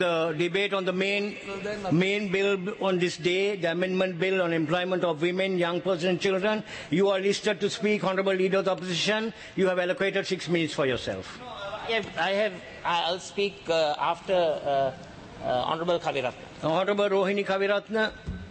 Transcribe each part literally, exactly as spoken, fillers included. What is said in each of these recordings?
the debate on the main main bill on this day, the amendment bill on employment of women, young persons and children. You are listed to speak, Honourable Leader of the Opposition. You have allocated six minutes for yourself. I have, I have I'll speak uh, after uh, uh, Honourable Kaviratna. Honourable Rohini Kaviratna.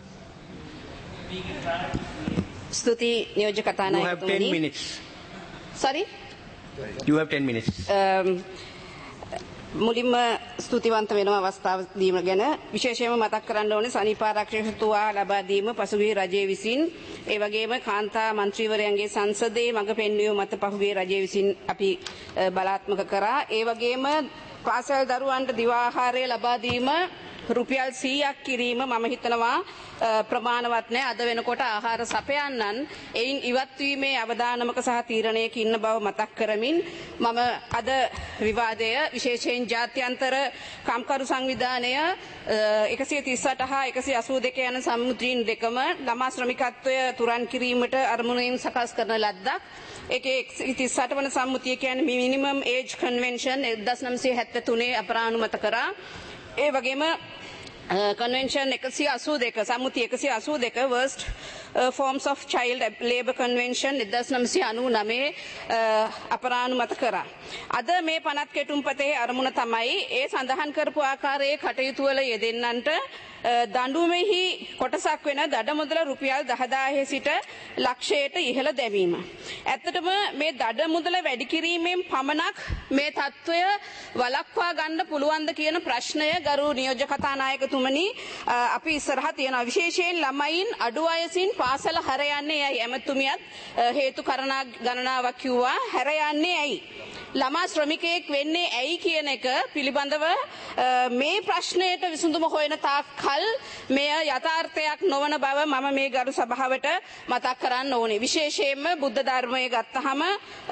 Stuti Niyoja Katana. You have ten minutes. Sorry? You have ten minutes. Um, මුලින්ම ස්තුතිවන්ත වෙනවා අවස්ථාව දීම ගැන විශේෂයෙන්ම මතක් කරන්න ඕනේ සනීපාරක්ෂකතුමා ලබා දීම පසුගිය රජයේ විසින් ඒ වගේම කාන්තා මන්ත්‍රීවරයන්ගේ සංසදයේ මඟ පෙන්වීම මත පසුගිය රජයේ විසින් අපි බලාත්මක කරා ඒ වගේම පාසල් දරුවන්ට දිවා ආහාරය ලබා දීම රුපියල් සීයක් කිරීම මම හිතනවා ප්‍රමාණවත් නැහැ අද වෙනකොට ආහාර සපයන්නන් එයින් ඉවත් වීමේ අවදානමක සහ තීරණයක ඉන්න බව මතක් කරමින් මම අද විවාදය විශේෂයෙන් ජාත්‍යන්තර කම්කරු සංවිධානය එකසිය තිස් අට හා එකසිය අසූ දෙක යන සම්මුද්‍රීන් දෙකම ළමා ශ්‍රමිකත්වය තුරන් කිරීමට අරමුණෙන් සකස් කරන ලද්දක් ඒකේ එකසිය තිස් අට වන සම්මුතිය කියන්නේ මිනිමම් ඒජ් කන්වෙන්ෂන් එක්දාස් නවසිය හැත්තෑ තුනේ අපරානුමත කරා ඒ වගේම Convention එකසිය අසූ දෙක සම්මුතිය එකසිය අසූ දෙක worst uh, forms of child labor convention එක්දාස් නවසිය අනූ නවය uh, අපරානුමත කරා. අද මේ පනත් කෙටුම්පතේ අරමුණ තමයි ඒ සඳහන් කරපු ආකාරයේ කටයුතු වල යෙදෙන්නන්ට දඬුවමෙහි කොටසක් වෙන දඩ මුදල රුපියල් දහදාහේ සිට ලක්ෂයට ඉහළ දැමීම. ඇත්තටම මේ දඩ මුදල වැඩි කිරීමෙන් පමණක් මේ තත්ත්වය වළක්වා ගන්න පුළුවන්ද කියන ප්‍රශ්නය ගරු නියෝජ්‍ය කතානායකතුමනි අපි ඉස්සරහා තියෙනවා. විශේෂයෙන් ළමයින් අඩු වයසින් පාසල හැර යන්නේ ඇයි? ඇමතුමියත් හේතු කරනා ගණනාවක් කිව්වා. හැර යන්නේ ඇයි? ළමා ශ්‍රමිකයෙක් වෙන්නේ ඇයි කියන එක පිළිබඳව මේ ප්‍රශ්නයට විසඳුම හොයන තාක් කල් මෙය යථාර්ථයක් නොවන බව මම මේ ගරු සභාවට මතක් කරන්න ඕනේ. විශේෂයෙන්ම බුද්ධ ධර්මය ගත්තහම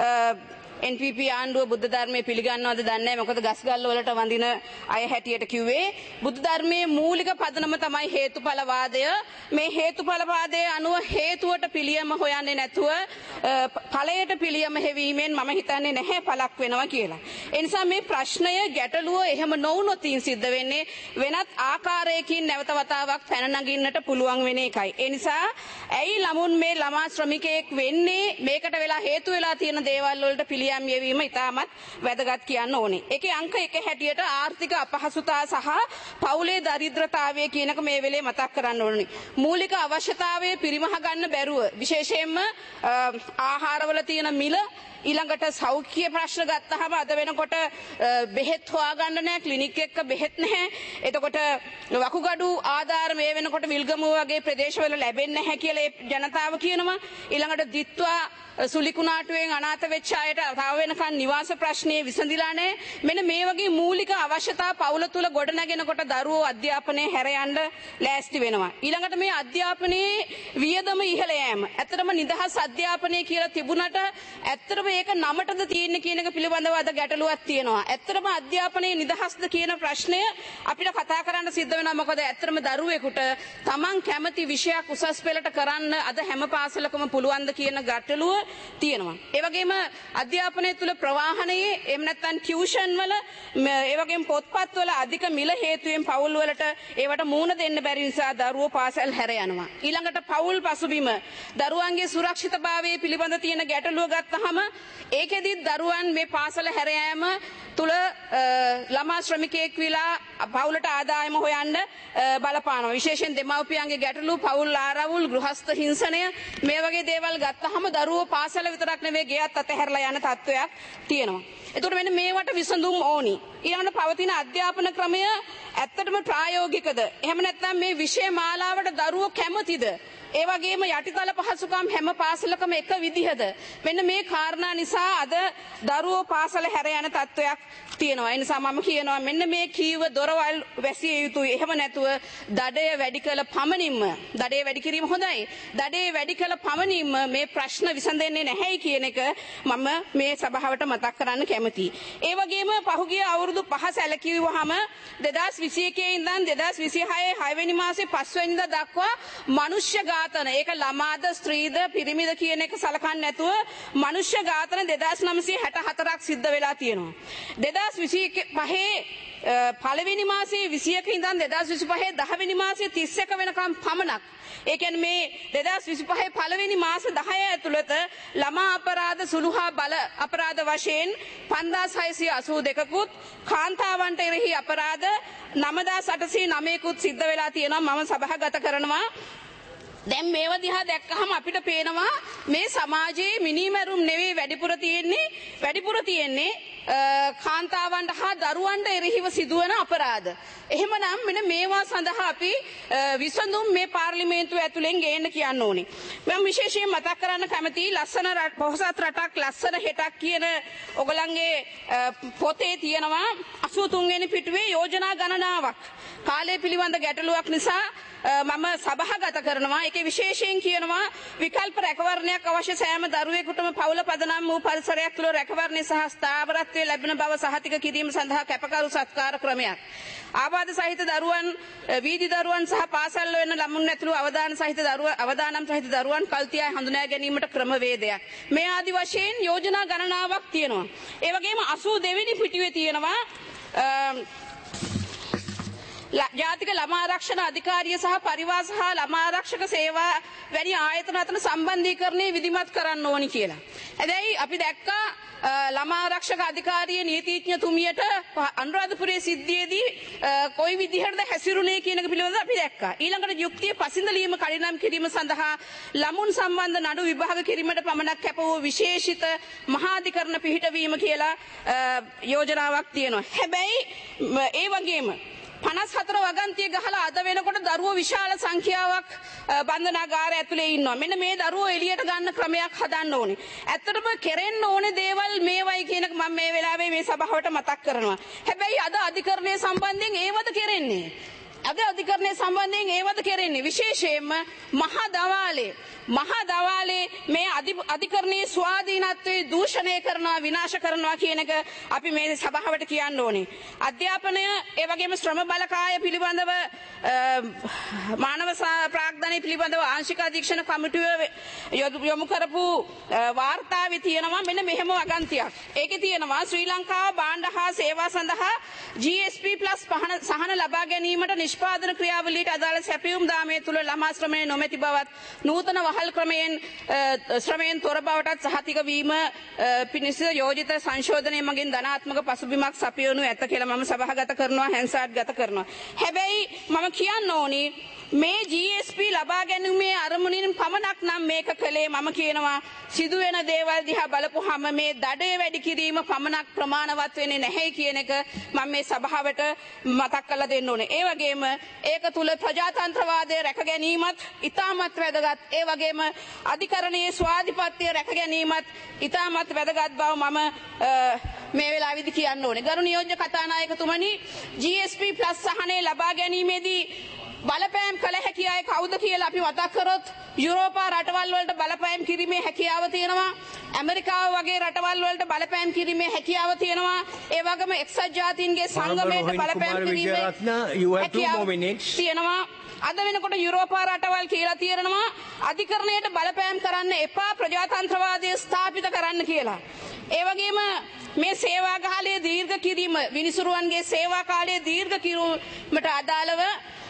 N P P ආණ්ඩුව බුද්ධ ධර්මයේ පිළිගන්නවද දන්නේ නැහැ. මොකද ගස්ගල් වලට වඳින අය හැටියට කිව්වේ බුද්ධ ධර්මයේ මූලික පදනම තමයි හේතුඵල වාදය. මේ හේතුඵල වාදයේ අනුව හේතුවට පිළියම හොයන්නේ නැතුව ඵලයට පිළියම හැවීමෙන් මම හිතන්නේ නැහැ ඵලක් වෙනවා කියලා. ඒ නිසා මේ ප්‍රශ්නය ගැටලුව එහෙම නොවුනොත් සිද්ධ වෙන්නේ වෙනත් ආකාරයකින් නැවත වතාවක් පැන නගින්නට පුළුවන් වෙන එකයි. ඒ නිසා ඇයි ළමුන් මේ ළමා ශ්‍රමිකයෙක් වෙන්නේ මේකට වෙලා හේතු වෙලා තියෙන දේවල් වලට පිළියම් යැවීම ඉතාමත් වැදගත් කියන්න ඕනේ. ඒකේ අංක එක හැටියට ආර්ථික අපහසුතා සහ පවුලේ දරිද්‍රතාවය කියනක මේ වෙලේ මතක් කරන්න ඕනේ. මූලික අවශ්‍යතාවය පිරිමහ ගන්න බැරුව විශේෂයෙන්ම ආහාරවල තියෙන මිල ඊළඟට සෞඛ්‍ය ප්‍රශ්න ගත්තහම අද වෙනකොට බෙහෙත් හොයාගන්න නැහැ ක්ලිනික් එකක බෙහෙත් නැහැ. එතකොට වකුගඩු ආධාර මේ වෙනකොට විල්ගමුව වගේ ප්‍රදේශවල ලැබෙන්නේ නැහැ කියලා ජනතාව කියනවා. ඊළඟට දිත්වා සුලිකුණාටුවෙන් අනාථ වෙච්ච අයට තව වෙනකන් නිවාස ප්‍රශ්නේ විසඳිලා නැහැ. මෙන්න මේ වගේ මූලික අවශ්‍යතා පවුල තුල ගොඩ නැගෙනකොට දරුවෝ අධ්‍යාපනයේ හැර යන්න ලෑස්ති වෙනවා. ඊළඟට මේ අධ්‍යාපනයේ වියදම ඉහළ යෑම. ඇත්තටම නිදහස් අධ්‍යාපනය කියලා තිබුණට ඇත්තටම ඒක නමටද තියෙන්නේ කියන එක පිළිබඳව අද ගැටලුවක් තියෙනවා. ඇත්තටම අධ්‍යාපනයේ නිදහස්ද කියන ප්‍රශ්නය අපිට කතා කරන්න සිද්ධ වෙනවා. මොකද ඇත්තටම දරුවෙකුට තමන් කැමති විෂයක් උසස් පෙළට කරන්න අද හැම පාසලකම පුළුවන්ද කියන ගැටලුව තියෙනවා. ඒ වගේම අධ්‍යාපනය තුළ ප්‍රවාහනයේ එහෙම නැත්නම් ටියුෂන් වල ඒ වගේම පොත්පත් වල අධික මිල හේතුවෙන් පවුල් වලට ඒවට මූණ දෙන්න බැරි නිසා දරුවෝ පාසල් හැර යනවා. ඊළඟට පවුල් පසුබිම දරුවන්ගේ සුරක්ෂිතභාවය පිළිබඳ තියෙන ගැටලුව ගත්තහම ඒකෙදි දරුවන් මේ පාසල හැර යාම තුල ළමා ශ්‍රමිකයෙක් විලා පවුලට ආදායම හොයන්න බලපානවා. විශේෂයෙන් දෙමව්පියන්ගේ ගැටලු පවුල් ආරවුල් ගෘහස්ත හිංසනය මේ වගේ දේවල් ගත්තහම දරුවෝ පාසල විතරක් නෙවෙයි ගෙයත් අතහැරලා යන තත්වයක් තියෙනවා. එතකොට මෙන්න මේවට විසඳුම් ඕනි. ඊළඟට පවතින අධ්‍යාපන ක්‍රමය ඇත්තටම ප්‍රායෝගිකද? එහෙම නැත්නම් මේ විෂය මාලාවට දරුවෝ කැමතිද? ඒ වගේම යටිතල පහසුකම් හැම පාසලකම එක විදිහද? මෙන්න මේ කාරණා නිසා අද දරුවෝ පාසල හැර යන තත්වයක් තියෙනවා. ඒ නිසා මම කියනවා මෙන්න මේ කීව දොරවල් වැසිය යුතුයි. එහෙම නැතුව දඩය වැඩි කළ පමණින්ම දඩය වැඩි කිරීම හොඳයි. දඩය වැඩි කළ පමණින්ම මේ ප්‍රශ්න විසඳෙන්නේ නැහැයි කියන එක මම මේ සභාවට මතක් කරන්න කැමතියි. ඒ වගේම පහුගිය අවුරුදු පහ සැලකියුවාම දෙදාස් විසි එකේ ඉඳන් දෙදාස් විසි හය හය වෙනි මාසේ පස් වෙනිදා දක්වා මනුෂ්‍ය ඝාතන ඒක ළමාද ස්ත්‍රීද පිරිමිද කියන එක සලකන්නේ නැතුව මනුෂ්‍ය ඝාතන දෙදාස් නවසිය හැට හතරක් සිද්ධ වෙලා තියෙනවා. දෙදාස් විසි පහේ පළවෙනි මාසයේ විසියක ඉඳන් දෙදාස් විසිපහේ දහවෙනි මාසයේ තිස් එක වෙනකම් පමණක් ඒ කියන්නේ මේ දෙදාස් විසිපහේ පළවෙනි මාස දහය ඇතුළත ළමා අපරාධ සුළු හා බල අපරාධ වශයෙන් පන්දාස් හයසිය අසූ දෙකකුත් කාන්තාවන්ට එරෙහි අපරාධ නවදාස් අටසිය නවයකුත් සිද්ධ වෙලා තියෙනවා. මම සභාගත කරනවා. දැන් මේව දිහා දැක්කහම අපිට පේනවා මේ සමාජයේ මිනිමරුම් නෙවෙයි වැඩිපුර තියෙන්නේ වැඩිපුර තියෙන්නේ කාන්තාවන්ට හා දරුවන්ට එරෙහිව සිදුවන අපරාධ. එහෙමනම් මෙන්න මේවා සඳහා අපි විසඳුම් මේ පාර්ලිමේන්තුව ඇතුලෙන් ගේන්න කියන්න ඕනේ. මම විශේෂයෙන් මතක් කරන්න කැමතියි ලස්සන පොහොසත් රටක් ලස්සන හෙටක් කියන ඔයගලන්ගේ පොතේ තියෙනවා අසූ තුන් වෙනි පිටුවේ යෝජනා ගණනාවක්. කාලය පිළිබඳ ගැටලුවක් නිසා මම සභාගත කරනවා. ඒකේ විශේෂයෙන් කියනවා විකල්ප රැකවරණයක් අවශ්‍ය සෑම දරුවෙකුටම පවුල පදනම් වූ පරිසරයක් තුළ රැකවරණය සහ ස්ථාවරත්වය ලැබෙන බව සහතික කිරීම සඳහා කැපකරු සත්කාර ක්‍රමයක්. ආබාධ සහිත දරුවන් වීදි දරුවන් සහ පාසල් වෙන ළමුන් ඇතුළු අවදාන සහිත දරුවන් අවදානම් සහිත දරුවන් කල්තියා හඳුනා ගැනීමට ක්‍රමවේදයක්. මේ ආදි වශයෙන් යෝජනා ගණනාවක් තියෙනවා. ඒ වගේම අසූ දෙවෙනි පිටුවේ තියෙනවා ජාතික ළමා ආරක්ෂණ අධිකාරිය සහ පරිවාර සහ ළමා ආරක්ෂක සේවා වැනි ආයතන අතර සම්බන්ධීකරණය විධිමත් කරන්න ඕනි කියලා. හැබැයි අපි දැක්කා ළමා ආරක්ෂක අධිකාරිය නීතිඥතුමියට අනුරාධපුරයේ සිද්ධියේදී කොයි විදිහටද හැසිරුණේ කියන එක පිළිබඳව අපි දැක්කා. ඊළඟට යුක්තිය පසින්දලීම කඩිනම් කිරීම සඳහා ළමුන් සම්බන්ධ නඩු විභාග කිරීමට පමණක් කැප වූ විශේෂිත මහාධිකරණ පිහිටවීම කියලා යෝජනාවක් තියෙනවා. හැබැයි ඒ වගේම පනස් හතර වගන්තිය ගහලා අද වෙනකොට දරුවෝ විශාල සංඛ්‍යාවක් බන්ධනාගාර ඇතුලේ ඉන්නවා. මෙන්න මේ දරුවෝ එළියට ගන්න ක්‍රමයක් හදන්න ඕනේ. ඇත්තටම කෙරෙන්න ඕනේ දේවල් මේවයි කියන එක මම මේ වෙලාවේ මේ සභාවට මතක් කරනවා. හැබැයි අද අධිකරණය සම්බන්ධයෙන් ඒවද කෙරෙන්නේ? අද අධිකරණය සම්බන්ධයෙන් ඒවද කෙරෙන්නේ? විශේෂයෙන්ම මහා දවාලේ මහා දවාලේ මේ අධිකරණයේ ස්වාධීනත්වයේ දූෂණය කරනවා විනාශ කරනවා කියන එක අපි මේ සභාවට කියන්න ඕනේ. අධ්‍යාපනය ඒ වගේම ශ්‍රම බලකාය පිළිබඳව මානව ප්‍රාග්ධනය පිළිබඳව ආංශික අධීක්ෂණ කමිටුව යොමු කරපු වාර්තාවේ තියෙනවා මෙන්න මෙහෙම වගන්තියක්. ඒකේ තියෙනවා ශ්‍රී ලංකාව භාණ්ඩ හා සේවා සඳහා ජී එස් පී ප්ලස් සහන ලබා ගැනීමට නිෂ්පාදන ක්‍රියාවලියට අදාළ සැපයුම් දාමය තුළ ළමා ශ්‍රමය නොමැති බවත් නූතන වහල් ක්‍රමයෙන් ශ්‍රමයෙන් තොර බවටත් සහතික වීම පිණිස යෝජිත සංශෝධනය මගින් ධනාත්මක පසුබිමක් සපයනු ඇත කියලා මම සභාගත කරනවා හැන්සාට් ගත කරනවා. හැබැයි මම කියන්න ඕනි මේ ජී එස් පී ලබා ගැනීමේ අරමුණින් පමණක් නම් මේක කළේ මම කියනවා සිදුවෙන දේවල් දිහා බලපුවාම මේ දඩේ වැඩි කිරීම පමණක් ප්‍රමාණවත් වෙන්නේ නැහැ කියන එක මම මේ සභාවට මතක් කරලා දෙන්න ඕනේ. ඒ වගේම ඒක තුල ප්‍රජාතන්ත්‍රවාදය රැක ගැනීමත් ඉතාමත් වැදගත්. ඒ වගේම අධිකරණයේ ස්වාධිපත්‍ය රැක ගැනීමත් ඉතාමත් වැදගත් බව මම මේ වෙලාවේදී කියන්න ඕනේ. ගරු නියෝජ්‍ය කතානායකතුමනි ජී එස් පී ප්ලස් සහනේ ලබා ගැනීමේදී බලපෑම් කළ හැකි අය කවුද කියලා අපි මතක් කරොත් යුරෝපා රටවල් වලට බලපෑම් කිරීමේ හැකියාව තියෙනවා. ඇමරිකාව වගේ රටවල් වලට බලපෑම් කිරීමේ හැකියාව තියෙනවා. ඒ වගේම එක්සත් ජාතීන්ගේ සංගමයට බලපෑම් කිරීමේ හැකියාව තියෙනවා. අද වෙනකොට යුරෝපා රටවල් කියලා තියෙනවා අධිකරණයට බලපෑම් කරන්න එපා ප්‍රජාතන්ත්‍රවාදය ස්ථාපිත කරන්න කියලා. ඒ වගේම මේ සේවා කාලය දීර්ඝ කිරීම විනිසුරුවන්ගේ සේවා කාලය දීර්ඝ කිරීමට අදාළව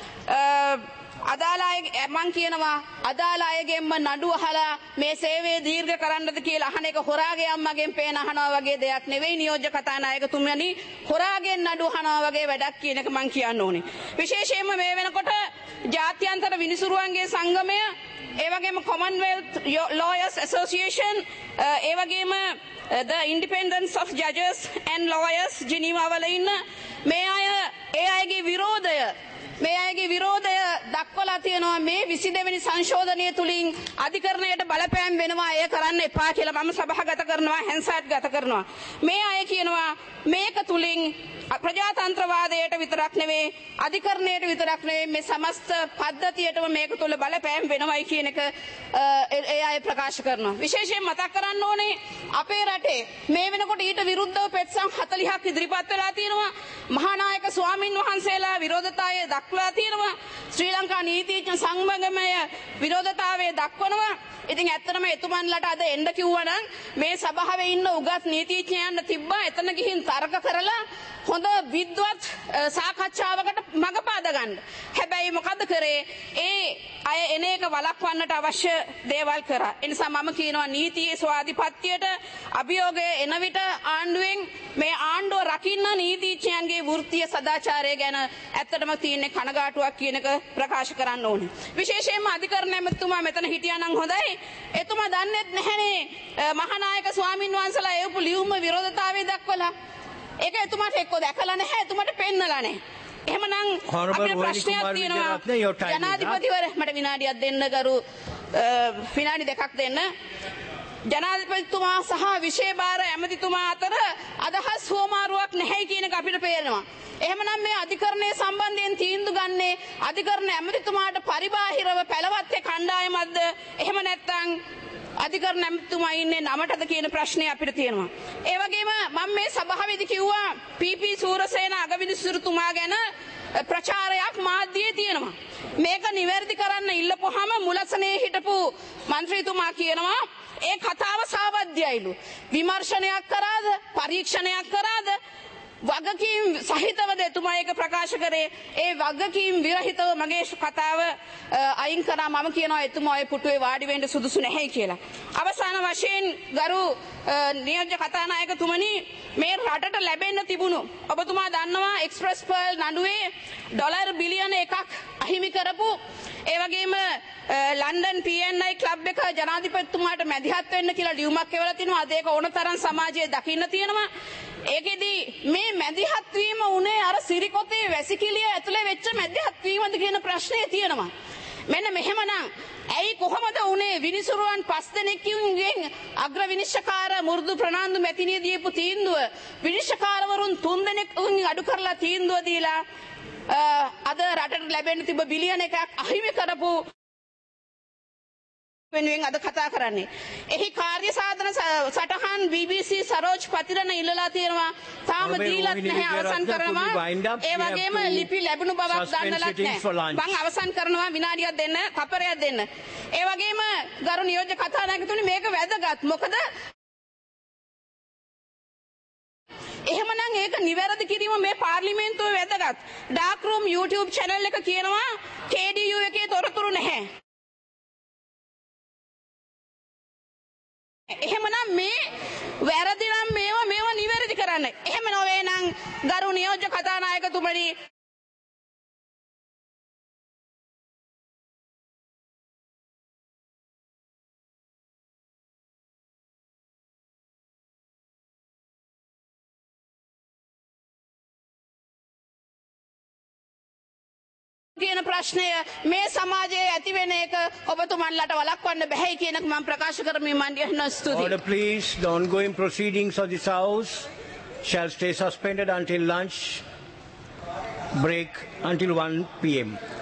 අදාළ අය මං කියනවා අදාළ අයගෙන්ම නඩු අහලා මේ සේවය දීර්ඝ කරන්නද කියලා අහන එක හොරාගේ අම්මගෙන් පේන අහනවා වගේ දෙයක් නෙවෙයි නියෝජ්‍ය කතානායකතුමනි. හොරාගෙන් නඩු අහනවා වගේ වැඩක් කියන එක මං කියන්න ඕනේ. විශේෂයෙන්ම මේ වෙනකොට ජාත්‍යන්තර විනිසුරුවන්ගේ සංගමය ඒ වගේම Commonwealth Lawyers Association ඒ වගේම the Independence of Judges and Lawyers Geneva වල ඉන්න මේ අය ඒ අයගේ විරෝධය මේ අයගේ විරෝධය දක්වලා තියෙනවා මේ විසි දෙවෙනි සංශෝධනය තුලින් අධිකරණයට බලපෑම් වෙනවා එය කරන්න එපා කියලා මම සභාගත කරනවා හැන්සාට් ගත කරනවා. මේ අය කියනවා මේක තුලින් ප්‍රජාතන්ත්‍රවාදයට විතරක් නෙවෙයි අධිකරණයට විතරක් නෙවෙයි මේ සමස්ත පද්ධතියටම මේක තුල බලපෑම් වෙනවයි කියන එක ඒ අය ප්‍රකාශ කරනවා. විශේෂයෙන් මතක් කරන්න ඕනේ අපේ රටේ මේ වෙනකොට ඊට විරුද්ධව පෙත්සම් හතළිහක් ඉදිරිපත් වෙලා තියෙනවා. මහානායක ස්වාමින් වහන්සේලා විරෝධතාවය දක්වලා තියෙනවා. ශ්‍රී ලංකා නීතිඥ සංගමය විරෝධතාවය දක්වනවා. ඉතින් ඇත්තටම එතුමන්ලට අද එන්න කිව්වා නම් මේ සභාවේ ඉන්න උගත් නීතිඥයන්ට තිබ්බා එතන ගිහින් තර්ක කරලා හොඳ විද්වත් සාකච්ඡාවකට මඟ පාද ගන්න. හැබැයි මොකද කරේ? ඒ අය එන එක වළක්වන්නට අවශ්‍ය දේවල් කරා. ඒ නිසා මම කියනවා නීතියේ ස්වාධිපත්‍යයට අභියෝගය එන විට ආණ්ඩුවෙන් මේ ආණ්ඩුව රකින්න නීතිඥයන්ගේ වෘත්තීය සදාචාරය ගැන ඇත්තටම තියෙන කනගාටුවක් කියන එක ප්‍රකාශ කරන්න ඕනේ. විශේෂයෙන්ම අධිකරණ ඇමතුමා මෙතන හිටියා නම් හොඳයි. එතුමා දන්නේත් නැහැනේ මහානායක ස්වාමින් වහන්සේලා එවපු ලියුම විරෝධතාවය දක්වලා. ඒක එතුමාට එක්ක දැකලා නැහැ, එතුමාට පෙන්නලා නැහැ. එහෙමනම් අපිට ප්‍රශ්නයක් තියෙනවා. ජනාධිපතිවරයා මට විනාඩියක් දෙන්න ගරු විනාඩි දෙකක් දෙන්න. ජනාධිපතිතුමා සහ විශේෂ ඇමතිතුමා අතර අදහස් හුවමාරුවක් නැහැ කියන එක අපිට පේනවා. එහෙමනම් මේ අධිකරණයේ සම්බන්ධයෙන් තීන්දුව ගන්නේ අධිකරණ ඇමතිතුමාට පරිබාහිරව පැලවත්තේ කණ්ඩායමක්ද? එහෙම නැත්නම් අධිකරණ ඇමතිතුමා ඉන්නේ නමටද කියන ප්‍රශ්නේ අපිට තියෙනවා. ඒ වගේම මම මේ සභාවේදී කිව්වා පී.පී. සූරසේන අගවිනිසුරුතුමා ගැන ප්‍රචාරයක් මාධ්‍යයේ තියෙනවා. මේක නිවැරදි කරන්න ඉල්ලපුවාම මුලසනේ හිටපු മന്ത്രിතුමා කියනවා ඒ කතාව සාවද්‍යයිලු. විමර්ශනයක් කරාද? පරීක්ෂණයක් කරාද? වගකීම් සහිතවද එතුමා ඒක ප්‍රකාශ කරේ? ඒ වගකීම් විරහිතව මගේ කතාව අයින් කරා. මම කියනවා එතුමා ඔය පුටුවේ වාඩි වෙන්න සුදුසු නැහැ කියලා. අවසාන වශයෙන් ගරු නියෝජ්‍ය කතානායකතුමනි, මේ රටට ලැබෙන්න තිබුණු ඔබතුමා දන්නවා එක්ස්ප්‍රස් පර්ල් නඩුවේ ඩොලර් බිලියන එකක් අහිමි කරපු, ඒ වගේම ලන්ඩන් පී එන් ආයි ක්ලබ් එක ජනාධිපතිතුමාට මැදිහත් වෙන්න කියලා ලියුමක් එවලා තිනවා. අද ඒක ඕන තරම් සමාජයේ දකින්න තියෙනවා. ඒකෙදි මේ මැදිහත් වීම උනේ අර සිරිකොතේ වැසිකිළිය ඇතුලේ වෙච්ච මැදිහත් වීමද කියන ප්‍රශ්නේ තියෙනවා. මෙන්න මෙහෙමනම් ඇයි කොහොමද උනේ විනිසුරුවන් පස් දෙනෙක්ගෙන් අග්‍ර විනිශ්චයකාර මුරුදු ප්‍රනාන්දු මැතිණිය දීපු තීන්දුව විනිශ්චයකාරවරුන් තුන් දෙනෙක් අඩු කරලා තීන්දුව දීලා අද රටට ලැබෙන්න තිබ්බ බිලියන එකක් අහිමි කරපු වෙනුවෙන් අද කතා කරන්නේ. එහි කාර්ය සාධන සටහන් බී බී සී සරෝජ් පතිරණ ඉල්ලලා තියෙනවා. තාම දීලත් නැහැ, අවසන් කරනවා. ඒ වගේම ලිපි ලැබුණු බවක් දන්නලත් නැහැ. මම අවසන් කරනවා, විනාඩියක් දෙන්න, කපරයක් දෙන්න. ඒ වගේම ගරු නියෝජ්‍ය කතානායකතුනි, මේක වැදගත්. මොකද එහෙමනම් ඒක නිවැරදි කිරීම මේ පාර්ලිමේන්තුවේ වැදගත්. ඩාර්ක් රූම් YouTube channel එක කියනවා කේ ඩී යූ එකේ තොරතුරු නැහැ. එහෙමනම් මේ වැරදි නම් මේවා මේවා නිවැරදි කරන්න. එහෙම නොවේ නම් ගරු නියෝජ්‍ය කතානායකතුමනි, කියන ප්‍රශ්නය මේ සමාජයේ ඇති වෙන එක ඔබතුමන්ලට වළක්වන්න බැහැ කියන එක මම ප්‍රකාශ කරමින් මන් යන ස්තුතියි. Order please. The ongoing proceedings of this house shall stay suspended until lunch break until one p m